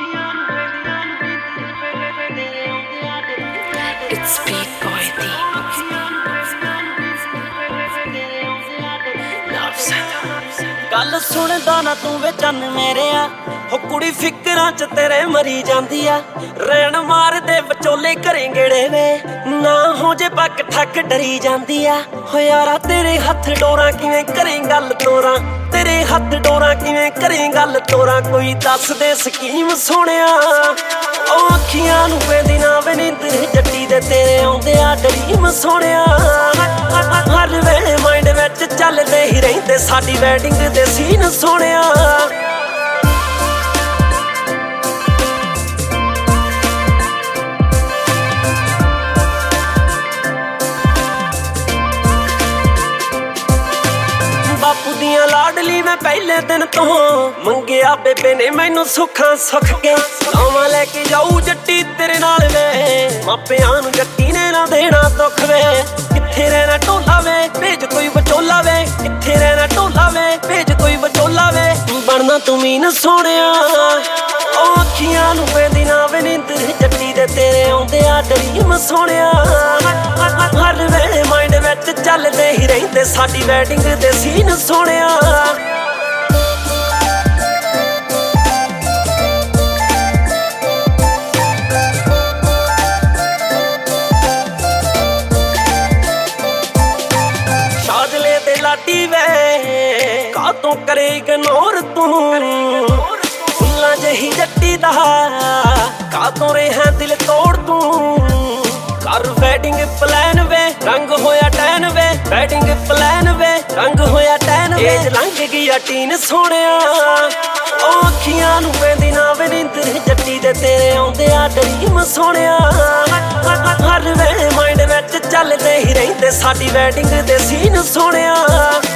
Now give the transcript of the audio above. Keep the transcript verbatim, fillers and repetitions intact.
It's Beat Boy D. Love Center. ਗੱਲ ਸੁਣਦਾ ਨਾ ਤੂੰ ਵੇ ਚੰਨ ਮੇਰਿਆ ਹੋ ਕੁੜੀ ਫਿਕਰਾਂ ਚ ਤੇਰੇ ਮਰੀ ਜਾਂਦੀ ਆ ਰੈਣ ਮਾਰਦੇ ਵਿਚੋਲੇ ਘਰੇ ਗੇੜੇ ਵੇ ਨਾ ਹੋ ਜੇ ਪੱਕ ਠੱਕ ਡਰੀ ਜਾਂਦੀ ਆ ਹੋ ਯਾਰਾ ਤੇਰੇ ਹੱਥ ਡੋਰਾਂ ਕਿਵੇਂ ਕਰੇ ਗੱਲ ਤੋਰਾਂ ਤੇਰੇ ਹੱਥ ਡੋਰਾਂ ਕਿਵੇਂ ਕਰੇ ਗੱਲ ਤੋਰਾਂ ਕੋਈ ਦੱਸ ਦੇ ਸਕੀਮ ਸੋਹਣਿਆ ਉਹ ਅੱਖੀਆਂ ਨੂੰ ਵੇਂਦੀ ਨਾ ਵੇ ਨੀਂਦਰ ਜੱਟੀ ਦੇ ਤੇਰੇ ਆਉਂਦੇ ਆ ਡਰੀਮ ਸੋਹਣਿਆ ਹਰ ਵੇਲੇ ਮਾਈਂਡ ਵਿੱਚ ਚੱਲਦੇ ਹੀ ਰਹਿੰਦੇ ਸਾਡੀ ਵੈਡਿੰਗ ਦੇ ਸੀਨ ਸੋਹਣਿਆ ਬਾਪੂ ਦੀਆਂ ਲਾਡਲੀ ਮੈਂ ਪਹਿਲੇ ਦਿਨ ਤੋਂ ਮੰਗਿਆ ਬੇਬੇ ਨੇ ਮੈਨੂੰ ਸੁੱਖਾਂ ਸੁੱਖ ਕੇ ਲਾਵਾਂ ਲੈ ਕੇ ਜਾਊ ਜੱਟੀ ਤੇਰੇ ਨਾਲ ਵੇ ਮਾਪਿਆਂ ਨੂੰ ਜੱਟੀ ਨੇ ਨਾ ਦੇਣਾ ਦੁੱਖ ਵੇ ਕਿੱਥੇ ਰਹਿਣਾ ਢੋਲਾ ਵੇ ਭੇਜ ਕੋਈ ਵਿਚੋਲਾ ਵੇ ਕਿੱਥੇ ਰਹਿਣਾ ਢੋਲਾ ਵੇ ਭੇਜ ਕੋਈ ਵਿਚੋਲਾ ਵੇ ਬਣਨਾ ਤੂੰ ਮੀਨ ਸੋਹਣਿਆ ਉਹ ਅੱਖੀਆਂ ਨੂੰ ਵੇਂਦੀ ਨਾ ਵੇ ਨੀਂਦਰ ਜੱਟੀ ਦੇ ਤੇਰੇ ਆਉਂਦੇ ਆ ਡਰੀਮ ਸੋਹਣਿਆ ਹਰ ਵੇਲੇ ਮਾਈਂਡ ਵਿੱਚ ਚੱਲਦੇ ਹੀ ਰਹਿੰਦੇ ਸਾਡੀ ਵੈਡਿੰਗ ਦੇ ਸੀਨ ਸੋਹਣਿਆ ਸਾਜਲੇ ਤੇ ਲਾਡੀ ਵੇ ਕਾਤੋਂ ਕਰੇ ਇਗਨੋਰ ਤੂੰ ਫੁੱਲਾਂ ਜਿਹੀ ਜੱਟੀ ਦਾ ਕਾਤੋਂ ਰਿਹਾ ਦਿਲ ਤੋੜ ਤੂੰ ਕਰ ਵੈਡਿੰਗ ਪਲਾਨ ਵੇ ਰੰਗ ਹੋਇਆ ਟੈਨ ਵੇ ਵੈਡਿੰਗ ਪਲਾਨ ਵੇ ਰੰਗ ਹੋਇਆ ਟੈਨ ਵੇ ਏਜ ਲੰਘ ਗਈ ਆ ਟੀਨ ਸੋਹਣਿਆ ਉਹ ਅੱਖੀਆਂ ਨੂੰ ਵੇਂਦੀ ਨਾ ਵੇ ਨੀਂਦਰ ਜੱਟੀ ਦੇ ਤੇਰੇ ਆਉਂਦੇ ਆ ਡਰੀਮ ਸੋਹਣਿਆ ਹਰ ਵੇਲੇ ਮਾਈਂਡ ਵਿੱਚ ਚੱਲਦੇ ਹੀ ਰਹਿੰਦੇ ਸਾਡੀ ਵੈਡਿੰਗ ਦੇ ਸੀਨ ਸੋਹਣਿਆ